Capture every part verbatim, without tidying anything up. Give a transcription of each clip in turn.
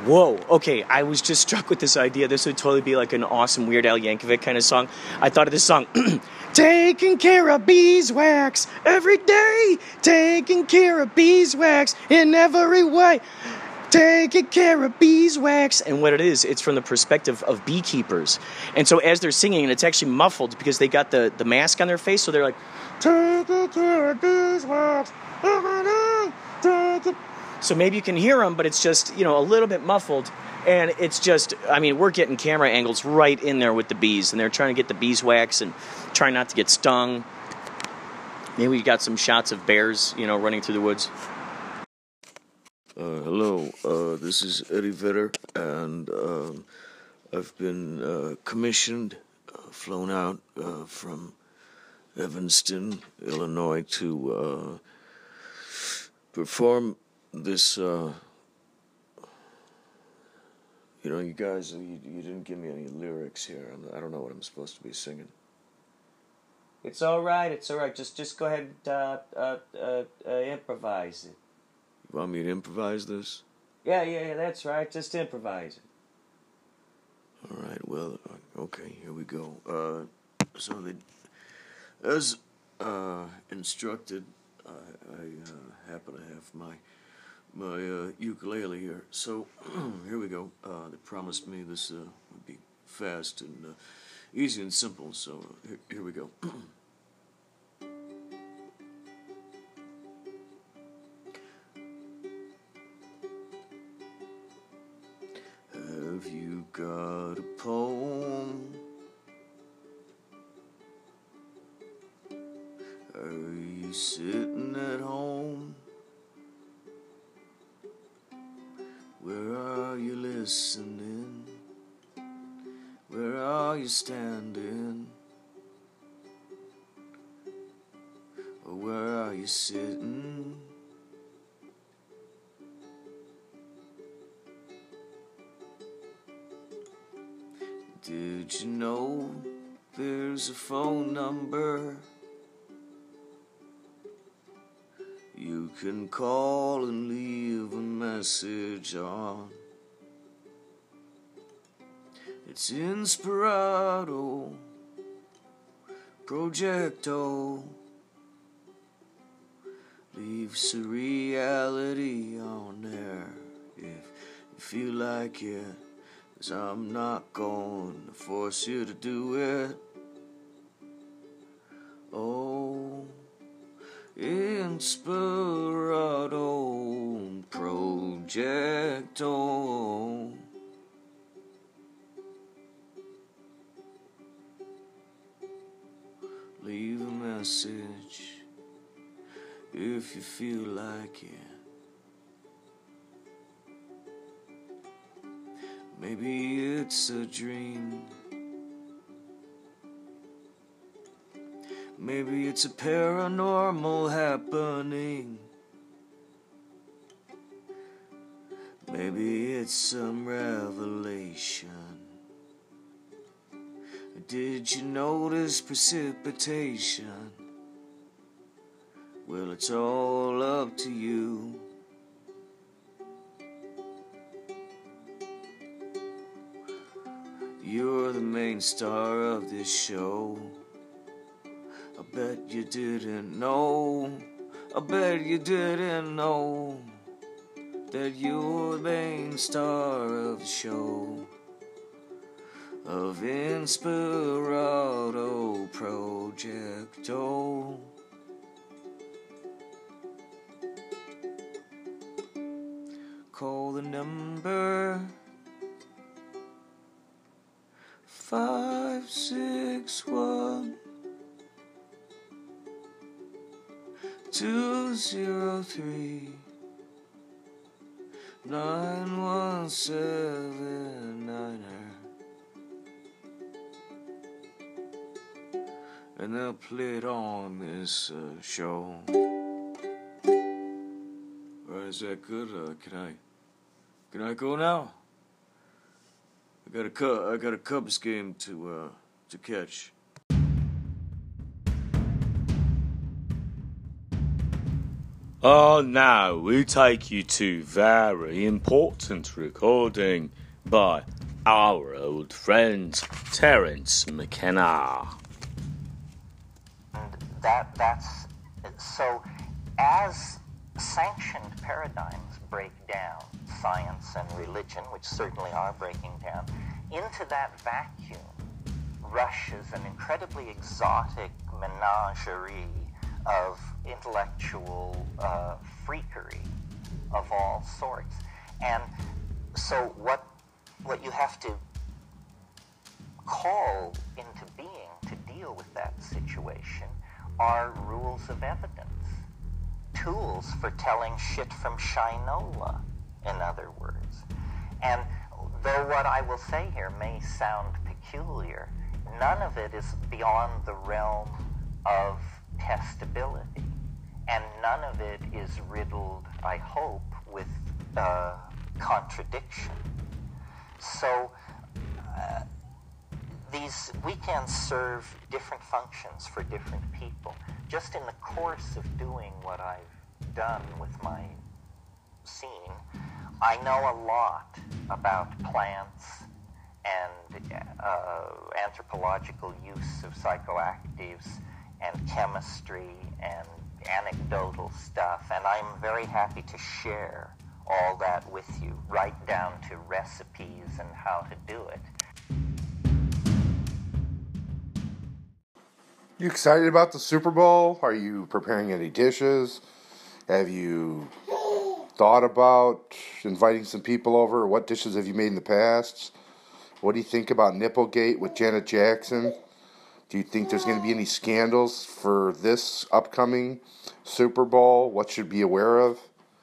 Whoa, okay, I was just struck with this idea. This would totally be like an awesome Weird Al Yankovic kind of song. I thought of this song, taking care of beeswax every day, taking care of beeswax in every way, taking care of beeswax. And what it is, it's from the perspective of beekeepers. And so as they're singing, and it's actually muffled because they got the, the mask on their face, so they're like, taking care of beeswax every day, taking... So maybe you can hear them, but it's just, you know, a little bit muffled. And it's just, I mean, we're getting camera angles right in there with the bees. And they're trying to get the beeswax and trying not to get stung. Maybe we got some shots of bears, you know, running through the woods. Uh, hello, uh, this is Eddie Vedder, and uh, I've been uh, commissioned, uh, flown out uh, from Evanston, Illinois, to uh, perform this, uh, you know, you guys, you, you didn't give me any lyrics here. I'm, I don't know what I'm supposed to be singing. It's all right, it's all right. Just just go ahead and uh, uh, uh, uh, improvise it. You want me to improvise this? Yeah, yeah, yeah, that's right. Just improvise it. All right, well, okay, here we go. Uh, so they, as uh, instructed, I, I uh, happen to have my my uh, ukulele here. So here we go. Uh, they promised me this uh, would be fast and uh, easy and simple. So here, here we go. Have you got a poem? Are you sitting at home? Where are you listening? Where are you standing? Or where are you sitting? Did you know there's a phone number you can call and leave a message on? It's Inspirato Projecto. Leave surreality on there if you feel like it, 'cause I'm not going to force you to do it. Oh, Inspirato Projecto. Leave a message if you feel like it. Maybe it's a dream. Maybe it's a paranormal happening. Maybe it's some revelation. Did you notice precipitation? Well, it's all up to you. You're the main star of this show. I bet you didn't know, I bet you didn't know that you're the main star of the show. Of Inspirato Projecto. Call the number five six one two zero three nine one seven nine. And they'll play it on this uh, show. Alright, is that good? Uh, can I, can I go now? I got a cu- I got a Cubs game to uh, to catch. Oh, now we take you to very important recording by our old friend Terence McKenna. And that that's so as sanctioned paradigms break down, science and religion, which certainly are breaking down, into that vacuum rushes an incredibly exotic menagerie of intellectual uh, freakery of all sorts. And so what what you have to call into being to deal with that situation are rules of evidence, tools for telling shit from Shinola, in other words. And though what I will say here may sound peculiar, none of it is beyond the realm of testability, and none of it is riddled, I hope, with uh, contradiction. So uh, these weekends serve different functions for different people. Just in the course of doing what I've done with my scene, I know a lot about plants and uh, anthropological use of psychoactives and chemistry and anecdotal stuff, and I'm very happy to share all that with you, right down to recipes and how to do it. You excited about the Super Bowl? Are you preparing any dishes? Have you thought about inviting some people over? What dishes have you made in the past? What do you think about Nipplegate with Janet Jackson? Do you think there's going to be any scandals for this upcoming Super Bowl? What should be aware of?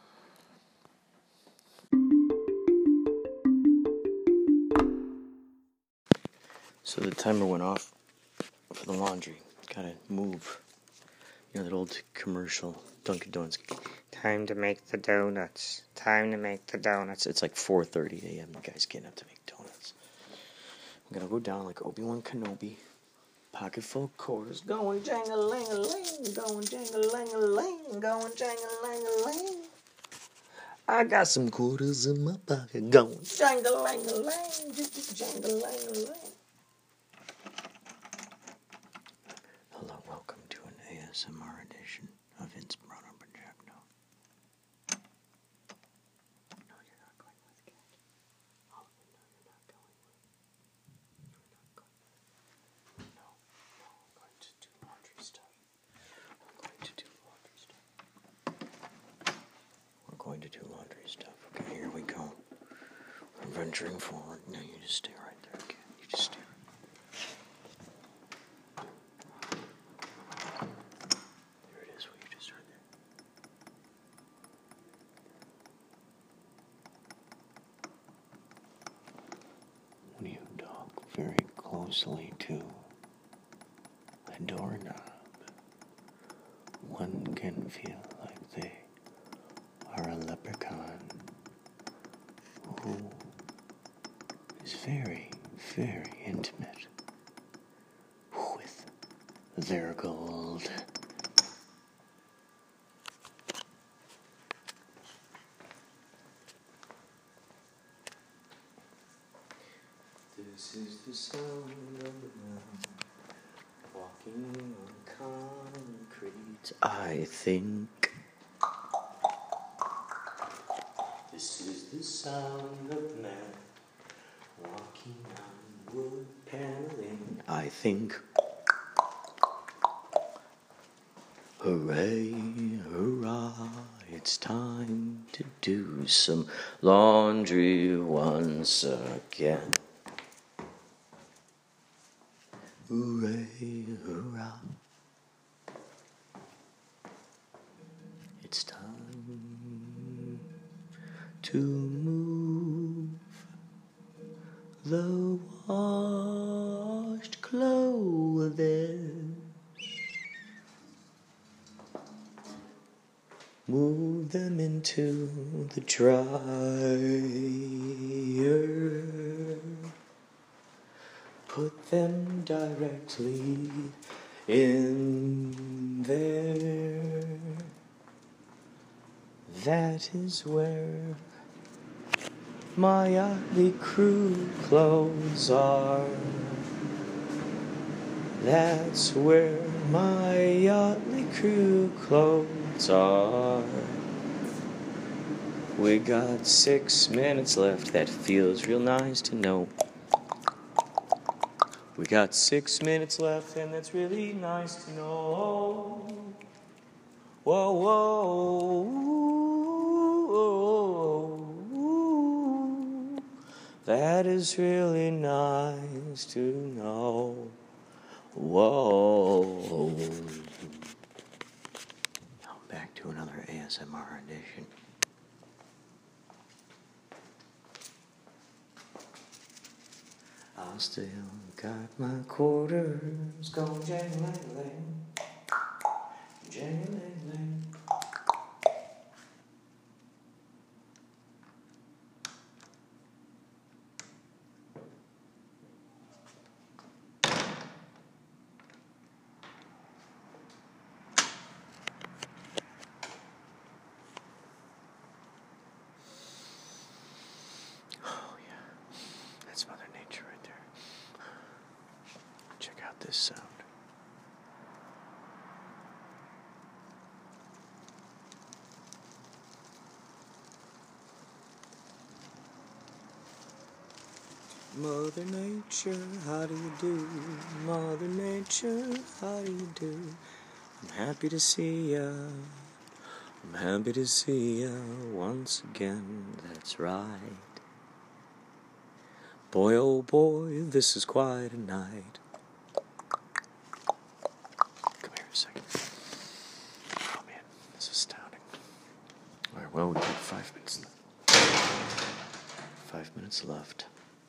So the timer went off for the laundry. Gotta move. You know that old commercial, Dunkin' Donuts. Time to make the donuts. Time to make the donuts. It's like four thirty a.m. The guy's getting up to make donuts. I'm gonna go down like Obi-Wan Kenobi. Pocket full of quarters. Going jang-a-lang-a-lang. Going jang-a-lang-a-lang. Going jang-a-lang-a-lang. I got some quarters in my pocket. Going jang-a-lang-a-lang. Jang-a-lang-a-lang. Hello, welcome to an A S M R edition of Vince Bruno Projecto. No, you're not going with Cat. Oh, no, you're not going with. You're not going. No, no, I'm going to do laundry stuff. I'm going to do laundry stuff. We're going to do laundry stuff. Okay, here we go. We're venturing forward. No, you just stay right there, Cat. You just stay right there. When you talk very closely to a doorknob, one can feel like they are a leprechaun who is very, very intimate with their gold. This is the sound of the man walking on concrete. I think this is the sound of the man walking on wood paneling. I think. Hooray, hurrah, it's time to do some laundry once again. Hooray, hurrah. It's time to move the washed clothes. Move them into the dryer. Put them directly in there. That is where my Yachtly crew clothes are. That's where my Yachtly crew clothes are. We got six minutes left, that feels real nice to know. We got six minutes left, and that's really nice to know. Whoa, whoa, whoa. That is really nice to know. Whoa. Now back to another A S M R edition. I still got my quarters going jang-lang-lang, jang-lang-lang. Oh yeah, that's Mother Nature right there. Check out this sound. Mother Nature, how do you do? Mother Nature, how do you do? I'm happy to see ya. I'm happy to see ya once again. That's right. Boy, oh boy, this is quite a night. Come here a second. Oh man, this is astounding. All right, well, we got five minutes left. Five minutes left.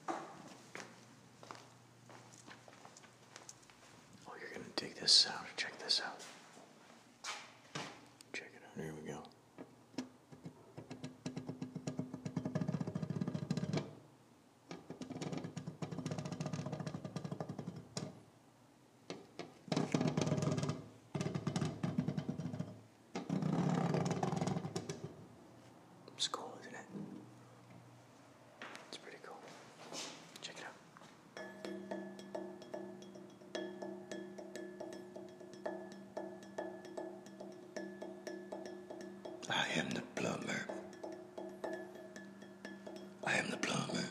Oh, you're gonna dig this sound. Check this out. Check it out. Here we go. It's cool, isn't it? It's pretty cool. Check it out. I am the plumber. I am the plumber.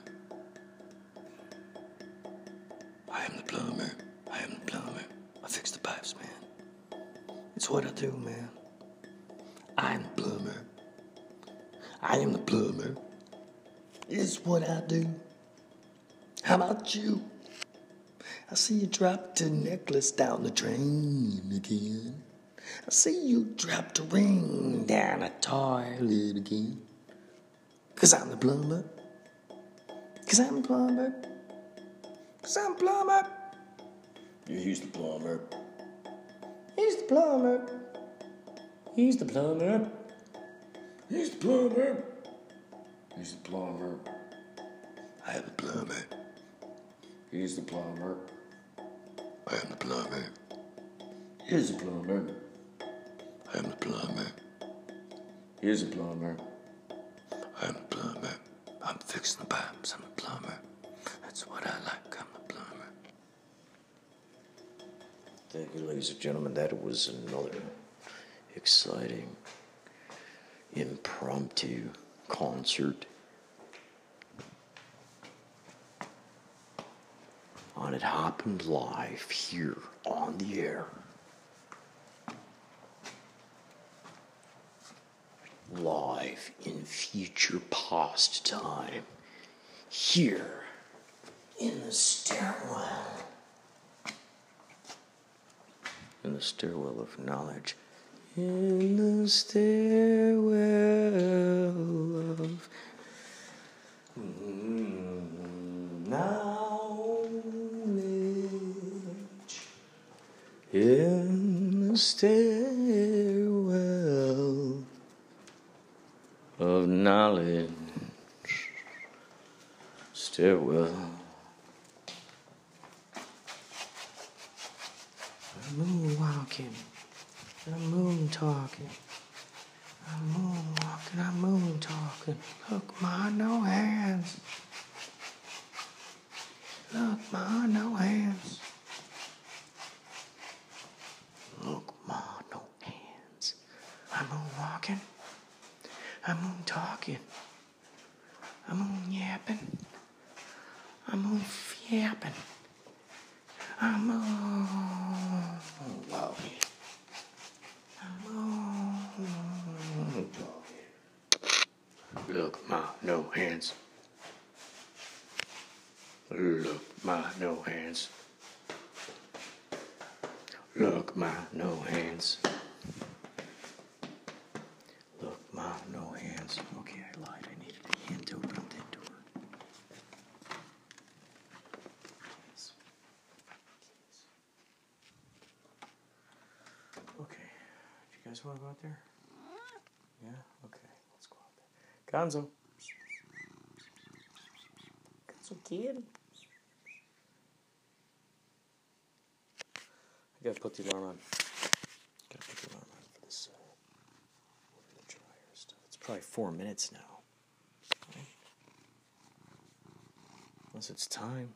I am the plumber. I am the plumber. I fix the pipes, man. It's what I do, man. I am the plumber. I am the plumber. It's what I do. How about you? I see you dropped a necklace down the drain again. I see you dropped a ring down a toilet again. Cause I'm the plumber. Cause I'm the plumber. Cause I'm the plumber. Yeah, he's the plumber. He's the plumber. He's the plumber. He's the plumber. He's the plumber. I am the plumber. He's the plumber. I am the plumber. He's the plumber. I am the plumber. He's the plumber. I am the plumber. I'm fixing the pipes. I'm the plumber. That's what I like. I'm the plumber. Thank you, ladies and gentlemen. That was another exciting impromptu concert on It Happened Live here on the air. Live in future past time here in the stairwell. In the stairwell of knowledge. In the stairwell of knowledge. In the stairwell of knowledge. Stairwell. I'm moonwalking. I'm moon talking. I'm moonwalking, I'm moon talking. Look, ma, no hands. Look, ma, no hands. Look, ma, no hands. I'm moonwalking. I'm moon talking. I'm moon yapping. I'm moon yapping. I'm moon walking. I'm moon talking. Look, ma, no hands. Look, ma, no hands. Look, ma, no hands. Look, ma, no hands. Okay, I lied. I needed a hand to open up that door. Okay. Do you guys want to go out there? Yeah? Okay. Let's go out there. Gonzo. Gonzo kid. I gotta put the alarm on. Gotta put the alarm on for this uh, over the dryer stuff. It's probably four minutes now. Right? Unless it's time.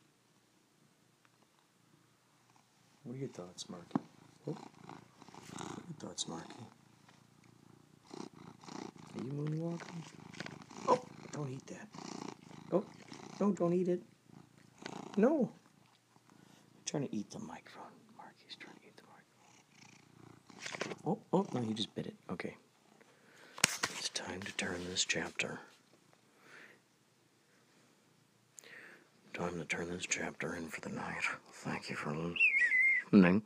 What are your thoughts, Marky? Oh. What are your thoughts, Marky? Are you moonwalking? Oh, don't eat that. Oh, no, don't eat it. No. I'm trying to eat the microphone. Marky's trying to eat the microphone. Oh, oh, no, he just bit it. Okay. It's time to turn this chapter. Time to turn this chapter in for the night. Thank you for listening.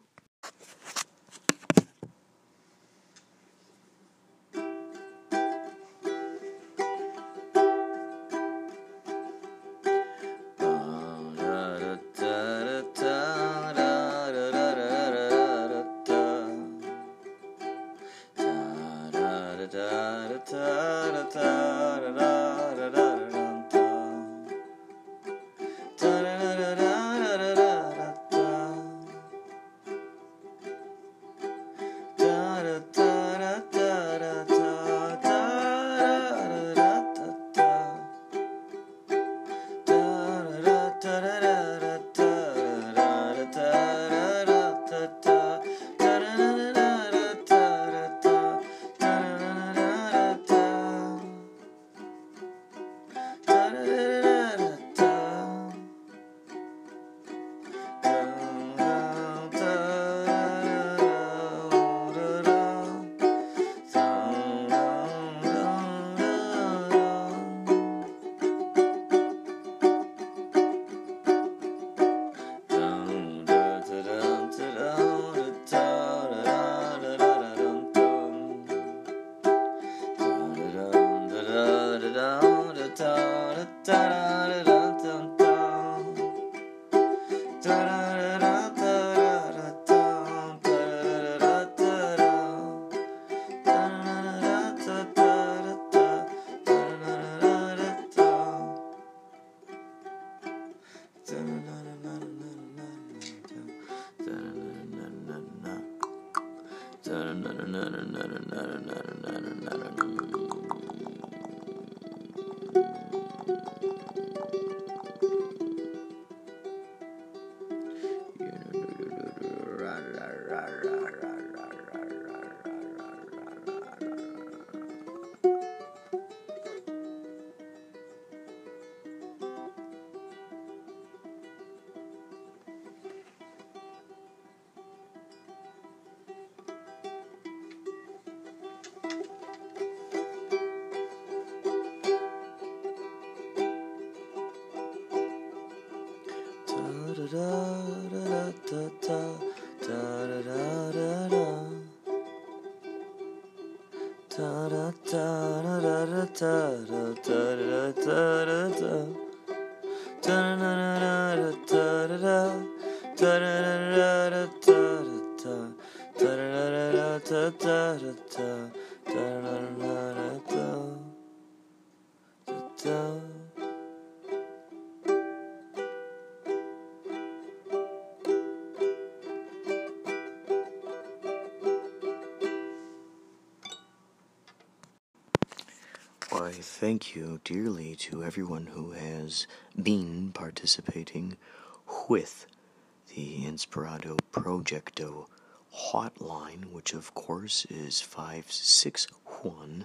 thank you dearly to everyone who has been participating with the Inspirado Projecto hotline, which of course is five six one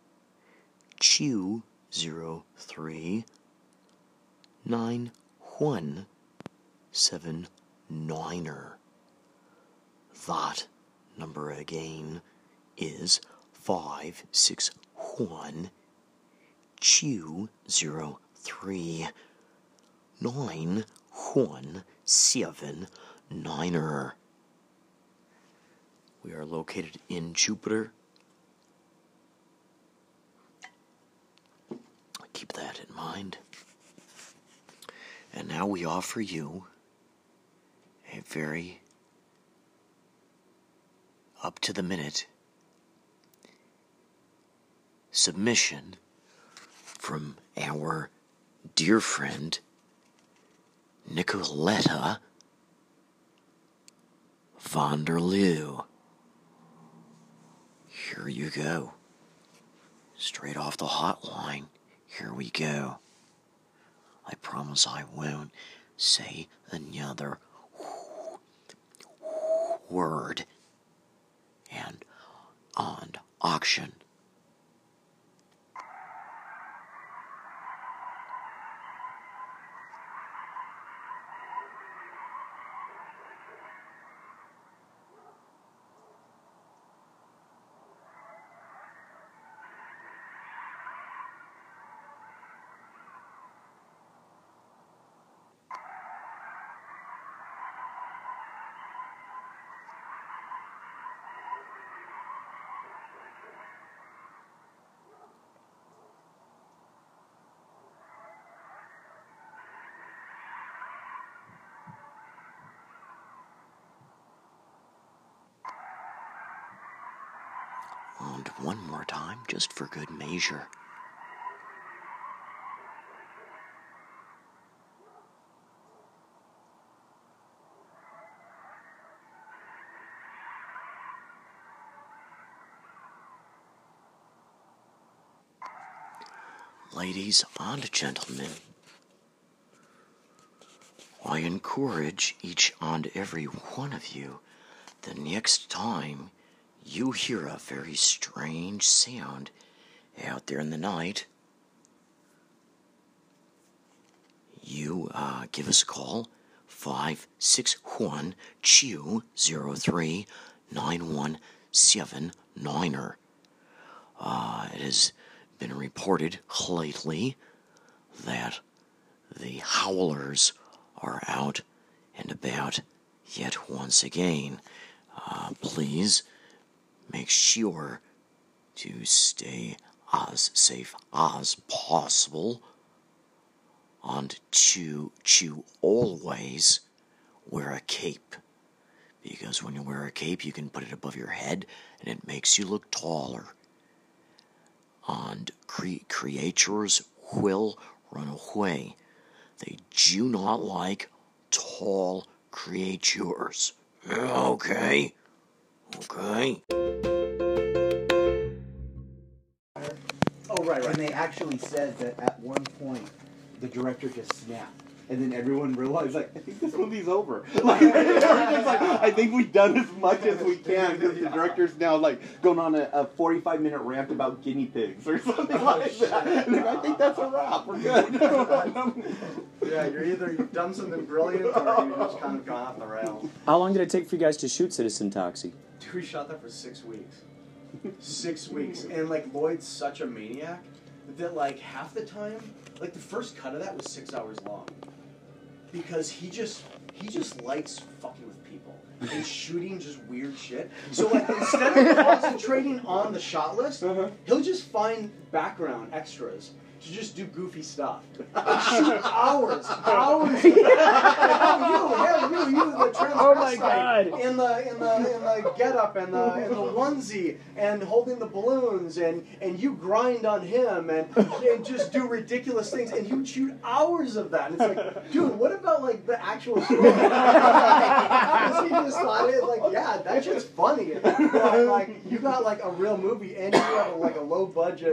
two zero three nine one seven niner. That number again is five six one two zero three nine one seven niner. We are located in Jupiter. Keep that in mind. And now we offer you a very up to the minute submission from our dear friend Nicoletta Vonderlew. Here you go. Straight off the hotline. Here we go. I promise I won't say another word. And on auction. And one more time, just for good measure. Ladies and gentlemen, I encourage each and every one of you, the next time you hear a very strange sound out there in the night, you uh, give us a call, five six one two zero three nine one seven niner. Uh, it has been reported lately that the howlers are out and about yet once again. Uh, please make sure to stay as safe as possible and to, to always wear a cape. Because when you wear a cape, you can put it above your head and it makes you look taller. And cre- creatures will run away. They do not like tall creatures. Okay? Okay? Oh, right, right. And they actually said that at one point, the director just snapped. And then everyone realized, like, I think this movie's over. Like, everyone's like, I think we've done as much as we can because the director's now, like, going on a, a forty-five minute rant about guinea pigs or something like that. And I think that's a wrap. We're good. Yeah, you're either you've done something brilliant or you've just kind of gone off the rails. How long did it take for you guys to shoot Citizen Toxie? Dude, we shot that for six weeks. Six weeks. And, like, Lloyd's such a maniac that, like, half the time, like, the first cut of that was six hours long. Because he just he just likes fucking with people and shooting just weird shit. So like instead of concentrating on the shot list, uh-huh. he'll just find background extras to just do goofy stuff. And shoot hours, hours. oh, you, yeah, you, you, the transvestite. Oh my God! In the in the in the getup and the in the onesie and holding the balloons and and you grind on him and and just do ridiculous things and you shoot hours of that. And it's like, dude, what about like the actual story? Because he just thought it like, yeah, that shit's funny. But, like you got like a real movie and you have like a low budget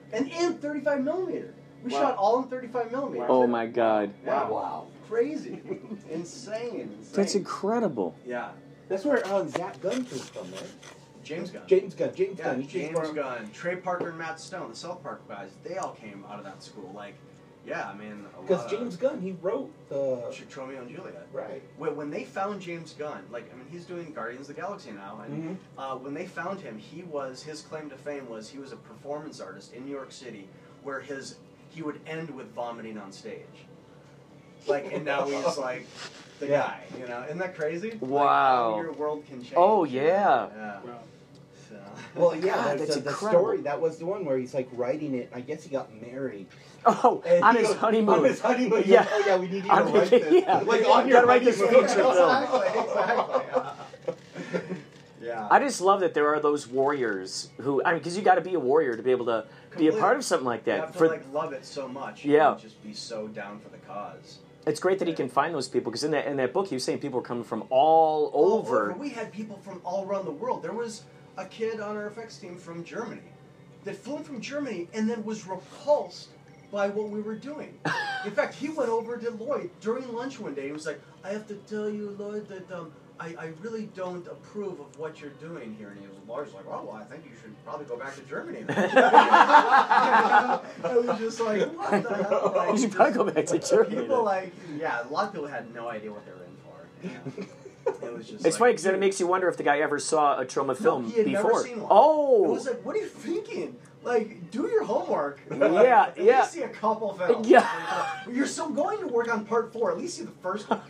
And in thirty-five millimeter. We Wow. shot all in thirty-five millimeter. Oh my God. Yeah. Wow. Crazy. insane, insane. That's incredible. Yeah. That's where uh, Zach Gunn came from, right? James Gunn. James Gunn. James Yeah, Gunn. He came James from- Gunn, Trey Parker, and Matt Stone, the South Park guys, they all came out of that school. Like, yeah, I mean, a Because lot James of Gunn, he wrote the... Romeo and Juliet. Right. When, when they found James Gunn, like, I mean, he's doing Guardians of the Galaxy now, and Mhm. uh, when they found him, he was, his claim to fame was he was a performance artist in New York City, where his, he would end with vomiting on stage. Like, and now he's like the Yeah. guy, you know? Isn't that crazy? Like, Wow. how your world can change. Oh, yeah. Yeah. Wow. So. Well, yeah, God, there's that's a, the incredible. story. That was the one where he's like writing it. I guess he got married. Oh, And on he his goes- honeymoon. On his honeymoon. he Yeah. goes, oh, yeah, we need you to On- write this. yeah. Like, You on your gotta write this honeymoon. feature film. Exactly, exactly. Yeah. I just love that there are those warriors who, I mean, because you got to be a warrior to be able to be a part of something like You that. have to For, like love it so much. Yeah. And just be so down for the cause. it's great that he can find those people because in that in that book, he was saying people were coming from all All over. We had people from all around the world. There was a kid on our effects team from Germany that flew in from Germany and then was repulsed by what we were doing. In fact, he went over to Lloyd during lunch one day. He was like, "I have to tell you, Lloyd, that um, I, I really don't approve of what you're doing here." And he was Lloyd's like, "Oh, well, I think you should probably go back to Germany." Then. I was just like, "What the hell?" Like, You should probably go back to Germany. People then. like, yeah, a lot of people had no idea what they were in for. Yeah. It was just. It's like, funny because then it makes you wonder if the guy ever saw a trauma film no, he had before. Never seen one. Oh, It was like, what are you thinking? Like, do your homework. Yeah, At yeah. least see a couple films. Yeah. Like, you're still going to work on part four. At least see the first one.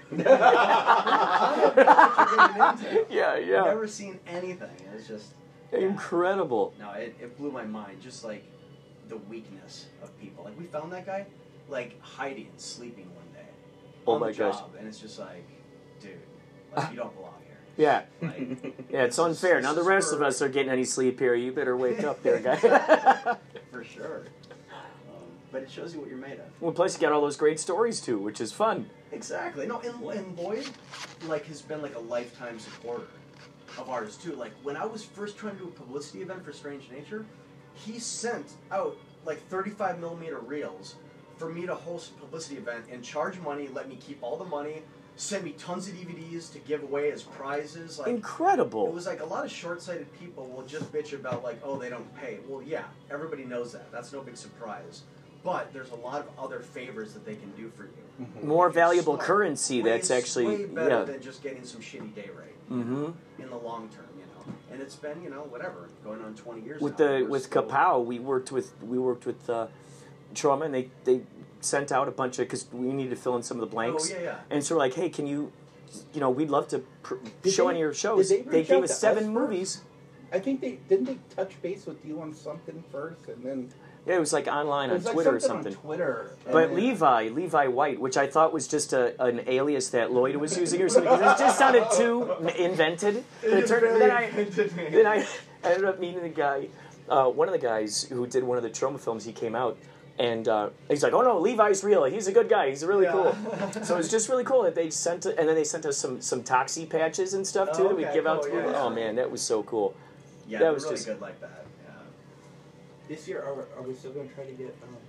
yeah, yeah. Never seen anything. It's just Incredible. no. It, it blew my mind. Just like the weakness of people. Like we found that guy, like hiding, sleeping one day. Oh on my the gosh. job, and it's just like, dude, like you don't belong here. Yeah. Like, Yeah, it's unfair. Now the rest of us are getting any sleep here. You better wake up there, guy. for sure. Um, but it shows you what you're made of. Well, plus you got all those great stories too, which is fun. Exactly. No, and, and Lloyd, like, has been like a lifetime supporter of ours too. Like when I was first trying to do a publicity event for Strange Nature, he sent out like thirty-five millimeter reels for me to host a publicity event and charge money, let me keep all the money, send me tons of D V Ds to give away as prizes. Like Incredible. it was like a lot of short-sighted people will just bitch about like, oh, they don't pay. Well, yeah, everybody knows that. That's no big surprise. But there's a lot of other favors that they can do for you. More If you're valuable smart. currency Way- that's actually way better yeah. than just getting some shitty day rate Mm-hmm. in the long term, you know. And it's been, you know, whatever, going on twenty years With now. the We're with still- Kapow, we worked with we worked with uh, Trauma, and they they sent out a bunch of because we needed to fill in some of the blanks. Oh, yeah, yeah. And so we're like, hey, can you, you know, we'd love to pr- Did show they- any of your shows. did they they reach gave out us to us seven first? movies. I think they didn't they touch base with you on something first, and then Yeah, it was like online it on was like Twitter or something something. on Twitter. and But then- Levi, Levi White, which I thought was just a, an alias that Lloyd was using or something, because it just sounded too m- invented. But it is turned, very then I, invented, man. then I ended up meeting the guy, uh, one of the guys who did one of the Trauma films. He came out, and uh, he's like, "Oh no, Levi's real. He's a good guy. He's really Yeah. cool." So it was just really cool that they sent, it, and then they sent us some some Toxie patches and stuff too Oh, that we okay, give out cool, to yeah, people. yeah. Oh man, that was so cool. Yeah, that they're was really just- good like that. Yeah. this year, are, are we still going to try to get um,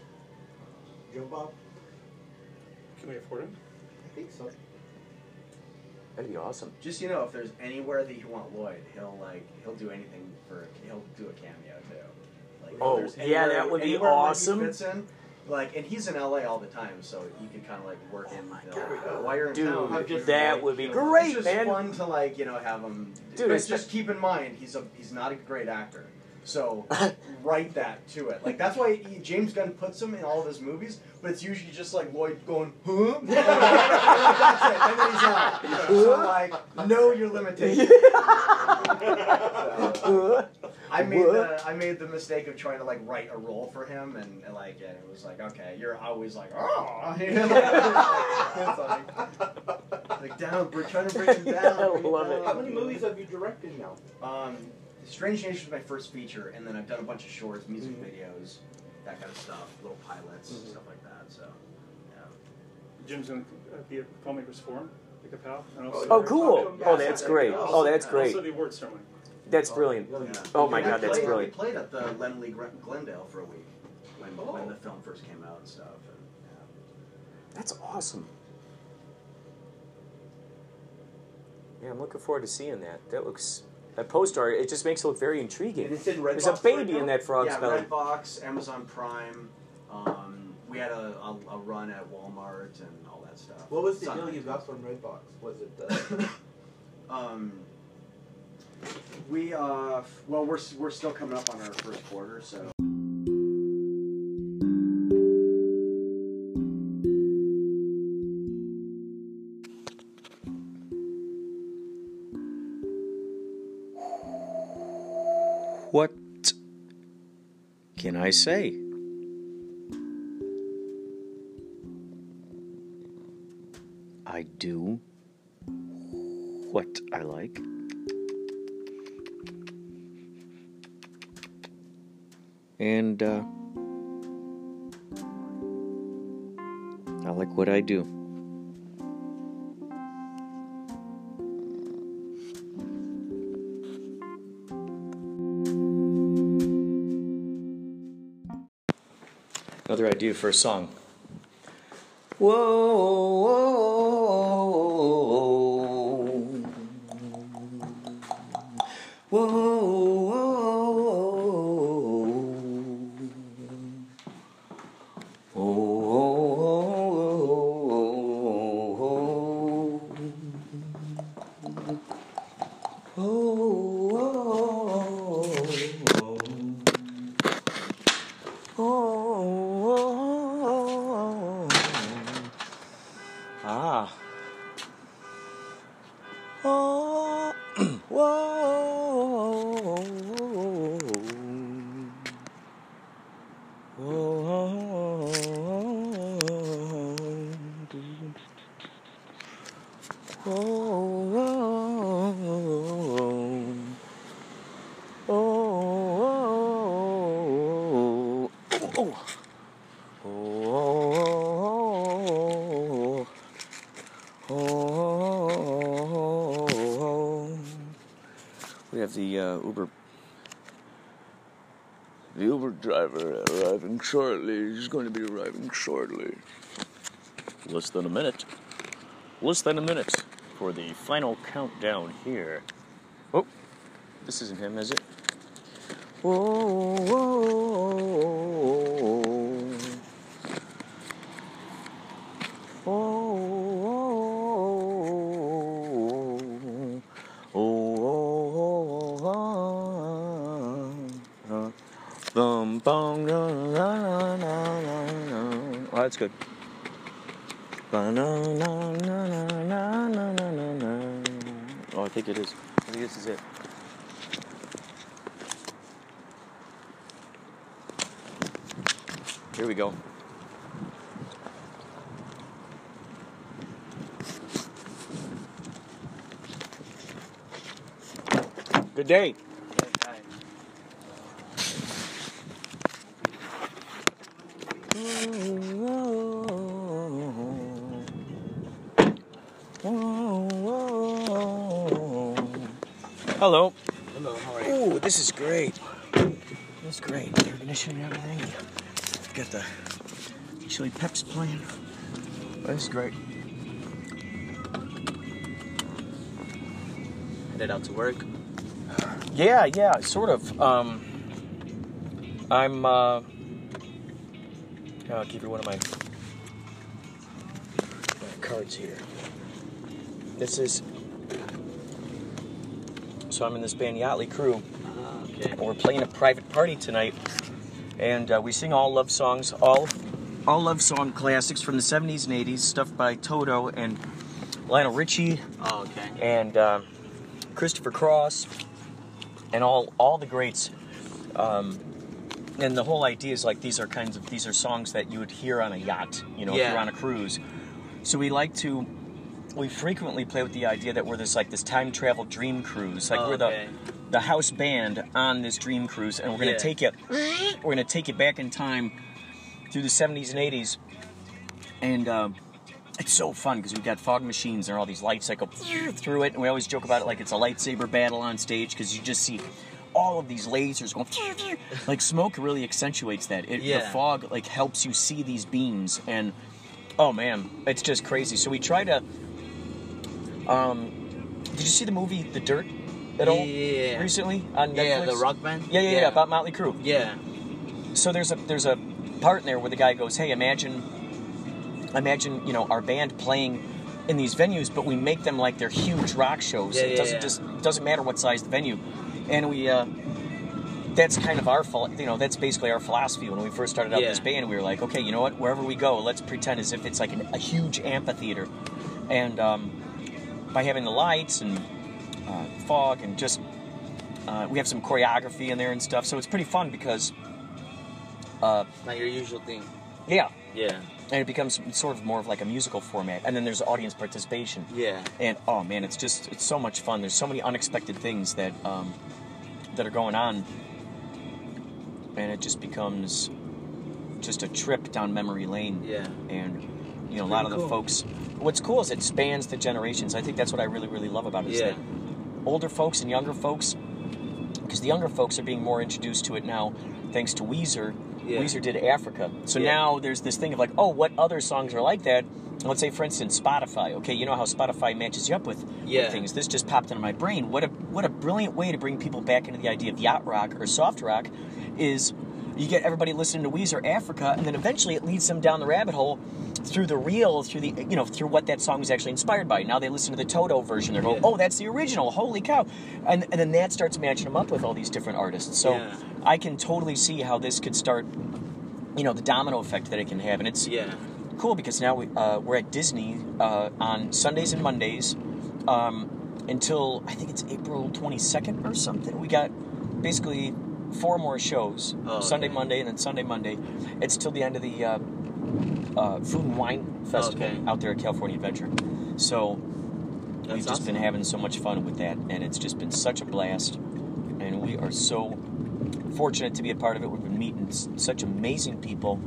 Joe Bob? Can we afford him? I think so. That'd be awesome. Just you know, if there's anywhere that you want Lloyd, he'll like he'll do anything for he'll do a cameo too. Like, if Oh, there's yeah, anywhere- that would be anywhere Lloyd awesome. Fits in, like, and he's in L A all the time, so you could kind of like work in my uh, God. while you're in Dude, town. if you- that like, would be you know, great, it's just man. fun to like you know have him. Dude, but it's- just keep in mind he's a he's not a great actor. So write that to it. Like that's why he, James Gunn puts him in all of his movies, but it's usually just like Lloyd going, huh? That's it, and then he's out. So like, know your limitations. So, I made the I made the mistake of trying to like write a role for him, and, and like and it was like, okay, you're always like, oh, you know? It's like, like down, we're trying to bring him down. I bring him love it. down. How many movies have you directed now? Um, Strange Nation was my first feature, and then I've done a bunch of shorts, music Mhm. videos, that kind of stuff, little pilots, Mhm. stuff like that. So, yeah. Jim's going to be at Filmmakers Forum, pick a pal. And also, Oh, cool. Yeah, Oh, that's so- great. also- Oh, that's great. Also the award ceremony. That's brilliant. Yeah. Oh my We God, that's played- brilliant. We played at the Lemley Gre- Glendale for a week when, when the film first came out and stuff. And, yeah. That's awesome. Yeah, I'm looking forward to seeing that. That looks, that poster, it just makes it look very intriguing. And it's in There's Redbox a baby right now? in that frog's yeah, belly. Redbox, Amazon Prime. Um, we had a, a, a run at Walmart and all that stuff. What was the Sun- deal you got from Redbox? Was it uh, Um, we uh, f- well, we're s- we're still coming up on our first quarter, so. What can I say? I do what I like. And uh, I like what I do. Another idea for a song. Whoa, whoa, whoa, whoa, Ah. Oh, whoa. We have the uh, Uber. The Uber driver arriving shortly. He's going to be arriving shortly. Less than a minute. Less than a minute for the final countdown here. Oh, this isn't him, is it? Whoa, whoa, bum, bum, na, na, na, na, na. Oh, that's good. Ba, na, na, na, na, na, na, na, na. Oh, I think it is. I think this is it. Here we go. Good day. Hello. Hello, how are you? Oh, this is great. This is great. Air conditioning and everything. Got the chili peps playing. This is great. Headed out to work. Yeah, yeah, sort of. Um, I'm, uh, I'll give you one of my, my cards here. This is, so I'm in this band Yachtly Crew. Ah, okay. We're playing a private party tonight, and uh, we sing all love songs, all all love song classics from the seventies and eighties, stuff by Toto and Lionel Richie Oh, okay. and uh, Christopher Cross, and all all the greats. Um, and the whole idea is like these are kinds of these are songs that you would hear on a yacht, you know, if Yeah. you're on a cruise. So we like to. We frequently play with the idea that we're this like this time travel dream cruise, like Oh, we're the okay. the house band on this dream cruise, and we're gonna Yeah. take it, we're gonna take it back in time through the seventies and eighties, and uh, it's so fun because we've got fog machines and all these lights that go through it, and we always joke about it like it's a lightsaber battle on stage because you just see all of these lasers going. Like smoke really accentuates that. It, Yeah. The fog like helps you see these beams, and oh man, it's just crazy. So we try to. Um, did you see the movie The Dirt at all Yeah. recently on Netflix? Yeah, the rock band. Yeah, yeah, yeah, about Motley Crue. Yeah. So there's a there's a part in there where the guy goes, "Hey, imagine, imagine, you know, our band playing in these venues, but we make them like they're huge rock shows. Yeah, it yeah, doesn't yeah. just doesn't matter what size the venue." And we, uh, that's kind of our, phil- you know, that's basically our philosophy. When we first started out Yeah. this band, we were like, okay, you know what? Wherever we go, let's pretend as if it's like an, a huge amphitheater, and um, by having the lights and uh, fog and just uh, we have some choreography in there and stuff, so it's pretty fun because. Uh, Not your usual thing. yeah, Yeah. and it becomes sort of more of like a musical format, and then there's audience participation. Yeah. And oh man, it's just it's so much fun. There's so many unexpected things that um, that are going on, and it just becomes just a trip down memory lane. Yeah. And you know, a lot of the cool. folks. What's cool is it spans the generations. I think that's what I really really love about it. Is Yeah. that older folks and younger folks, because the younger folks are being more introduced to it now, thanks to Weezer. Yeah. Weezer did Africa. So Yeah. now there's this thing of like, oh, what other songs are like that? Let's say, for instance, Spotify. Okay, you know how Spotify matches you up with, Yeah. with things. This just popped into my brain. What a what a brilliant way to bring people back into the idea of yacht rock or soft rock is you get everybody listening to Weezer Africa, and then eventually it leads them down the rabbit hole through the reel, through the you know through what that song was actually inspired by. Now they listen to the Toto version. They're going, Yeah. oh, that's the original. Holy cow! And and then that starts matching them up with all these different artists. So Yeah. I can totally see how this could start. You know, the domino effect that it can have, and it's Yeah. cool because now we, uh, we're at Disney uh, on Sundays and Mondays um, until I think it's April twenty-second or something. We got basically four more shows, Oh, Sunday, okay. Monday, and then Sunday, Monday. It's till the end of the uh, uh, Food and Wine Festival Okay. out there at California Adventure. So That's we've just awesome. been having so much fun with that, and it's just been such a blast. And we are so fortunate to be a part of it. We've been meeting s- such amazing people,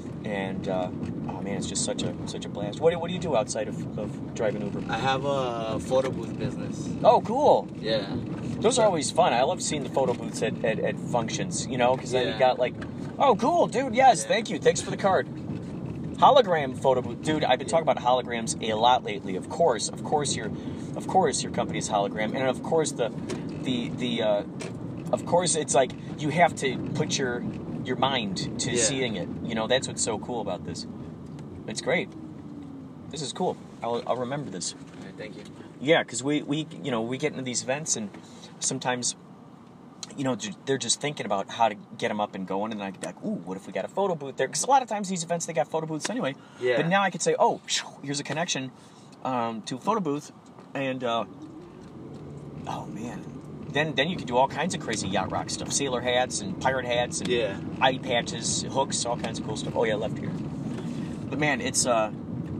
and uh, oh man, it's just such a such a blast. What do, what do you do outside of, of driving Uber? I have a photo booth business. Oh, cool. Yeah. Those are always fun. I love seeing the photo booths at, at, at functions, you know, because then you Yeah. got like, oh, cool, dude, yes, Yeah. thank you, thanks for the card. Hologram photo booth, dude. I've been talking about holograms a lot lately. Of course, of course, your, of course, your company's hologram, and of course the, the the, uh, of course it's like you have to put your your mind to Yeah. seeing it. You know, that's what's so cool about this. It's great. This is cool. I'll I'll remember this. All right, thank you. Yeah, because we, we, you know, we get into these events and sometimes, you know, they're just thinking about how to get them up and going, and I could be like, ooh, what if we got a photo booth there? Because a lot of times these events, they got photo booths anyway. Yeah. But now I could say, oh, here's a connection um, to a photo booth, and, uh, oh, man. Then then you could do all kinds of crazy yacht rock stuff. Sailor hats and pirate hats and Yeah. eye patches, hooks, all kinds of cool stuff. Oh, yeah, left here. But, man, it's, uh,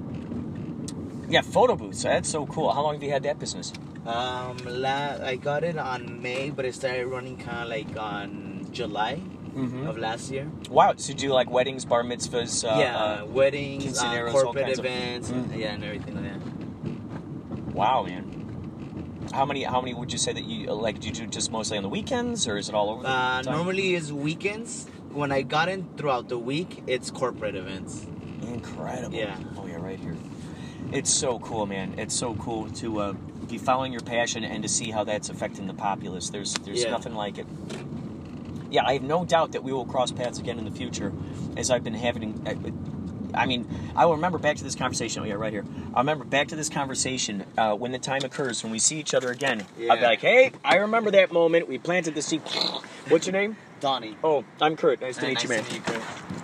yeah, photo booths. That's so cool. How long have you had that business? Um, la- I got it on May, but it started running kind of like on July Mm-hmm. of last year. Wow, so you do like weddings, bar mitzvahs, uh, yeah, uh, weddings, uh, quinceañeras, all corporate kinds of- events, and, Mm. yeah, and everything like that. wow, man. How many? How many would you say that you like? Do you do just mostly on the weekends, or is it all over the Uh, time? normally it's weekends. When I got in throughout the week, it's corporate events. Incredible. Yeah. Oh yeah, right here. It's so cool, man. It's so cool to uh, be following your passion and to see how that's affecting the populace. There's there's Yeah. nothing like it. Yeah, I have no doubt that we will cross paths again in the future, as I've been having. I mean, I will remember back to this conversation. Oh yeah, right here. I remember back to this conversation uh, when the time occurs when we see each other again. I'll be Yeah. like, hey, I remember that moment. We planted the seed. What's your name? Donnie. Oh, I'm Kurt. Nice to Uh, meet nice you, man. to meet you, Kurt.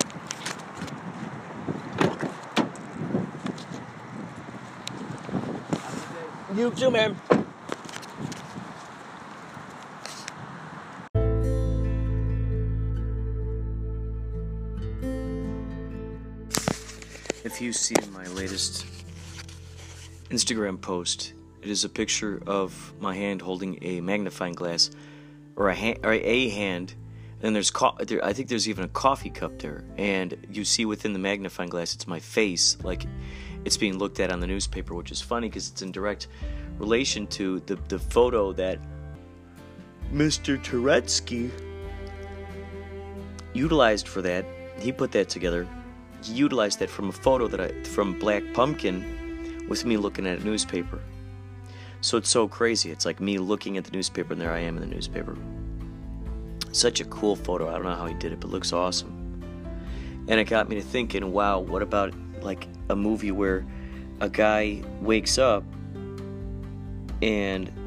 You too, man. If you've seen my latest Instagram post, it is a picture of my hand holding a magnifying glass, or a hand, or a hand, and there's co- there, I think there's even a coffee cup there, and you see within the magnifying glass, it's my face, like, it's being looked at on the newspaper, which is funny because it's in direct relation to the, the photo that Mister Turetsky utilized for that. He put that together. He utilized that from a photo that I from Black Pumpkin with me looking at a newspaper. So it's so crazy. It's like me looking at the newspaper, and there I am in the newspaper. Such a cool photo. I don't know how he did it, but it looks awesome. And it got me to thinking, wow, what about like a movie where a guy wakes up and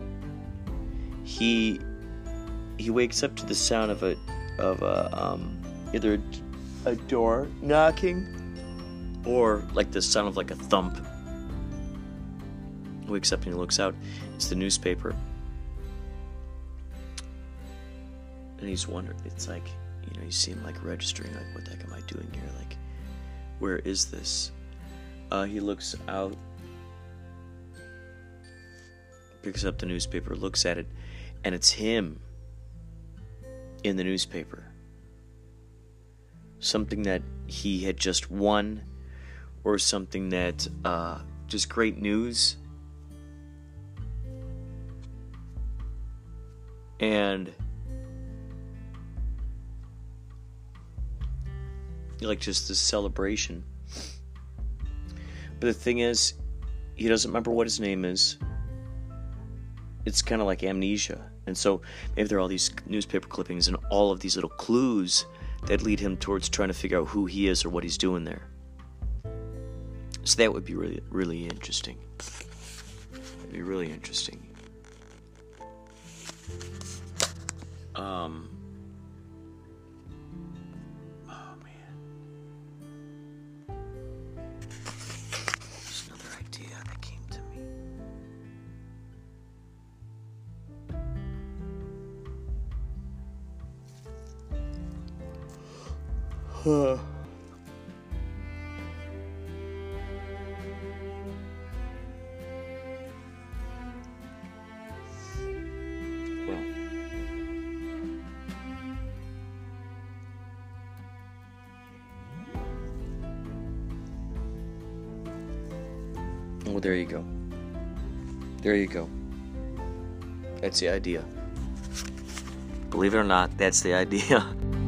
he he wakes up to the sound of a of a um, either a, a door knocking or like the sound of like a thump. He wakes up and he looks out. It's the newspaper, and he's wondering. It's like, you know, you see him like registering, like, what the heck am I doing here? Like, where is this? Uh, he looks out, picks up the newspaper, looks at it, and it's him in the newspaper. Something that he had just won, or something that, uh, just great news. And like just this celebration. But the thing is, he doesn't remember what his name is. It's kind of like amnesia. And so maybe there are all these newspaper clippings and all of these little clues that lead him towards trying to figure out who he is or what he's doing there. So that would be really, really interesting. It'd be really interesting. Um... Huh. Well, well, there you go. There you go. That's the idea. Believe it or not, that's the idea.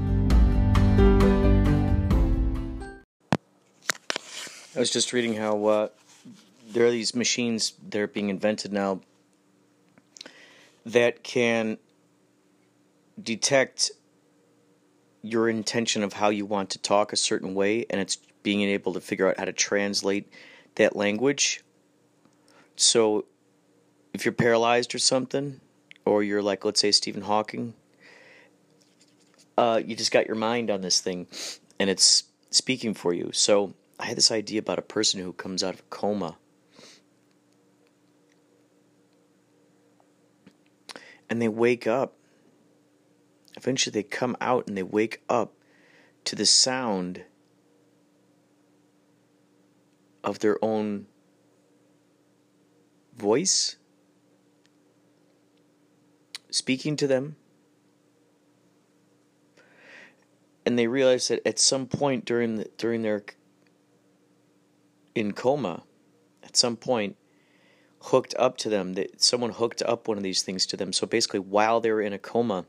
I was just reading how uh, there are these machines that are being invented now that can detect your intention of how you want to talk a certain way, and it's being able to figure out how to translate that language. So if you're paralyzed or something, or you're like, let's say, Stephen Hawking, uh, you just got your mind on this thing, and it's speaking for you. So I had this idea about a person who comes out of a coma, and they wake up. Eventually they come out and they wake up to the sound of their own voice speaking to them. And they realize that at some point during the, during their in coma, at some point, hooked up to them, that someone hooked up one of these things to them. So basically, while they were in a coma,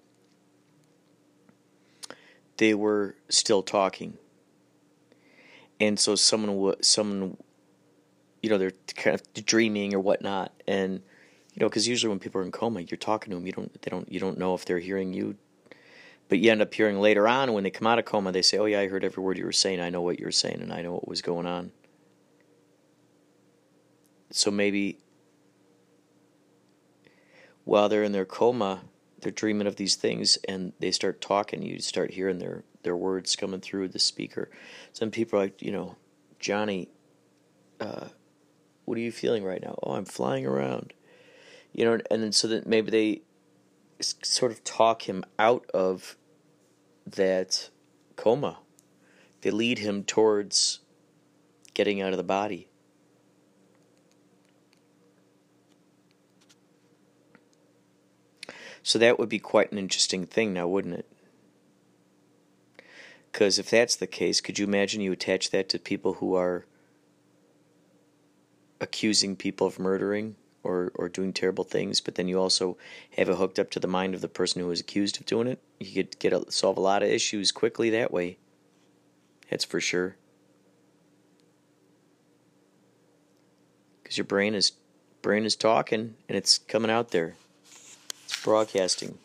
they were still talking. And so someone, someone, you know, they're kind of dreaming or whatnot, and you know, because usually when people are in coma, you're talking to them, you don't, they don't, you don't know if they're hearing you. But you end up hearing later on when they come out of coma, they say, "Oh yeah, I heard every word you were saying. I know what you were saying, and I know what was going on." So maybe while they're in their coma, they're dreaming of these things, and they start talking. You start hearing their, their words coming through the speaker. Some people are like, you know, "Johnny, uh, what are you feeling right now?" "Oh, I'm flying around." You know, and then so that maybe they sort of talk him out of that coma. They lead him towards getting out of the body. So that would be quite an interesting thing now, wouldn't it? Because if that's the case, could you imagine you attach that to people who are accusing people of murdering or, or doing terrible things, but then you also have it hooked up to the mind of the person who was accused of doing it. You could get a, solve a lot of issues quickly that way. That's for sure. Because your brain is brain is talking and it's coming out there. It's broadcasting.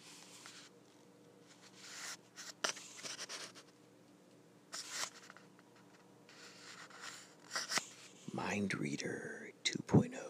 Mind Reader two point oh.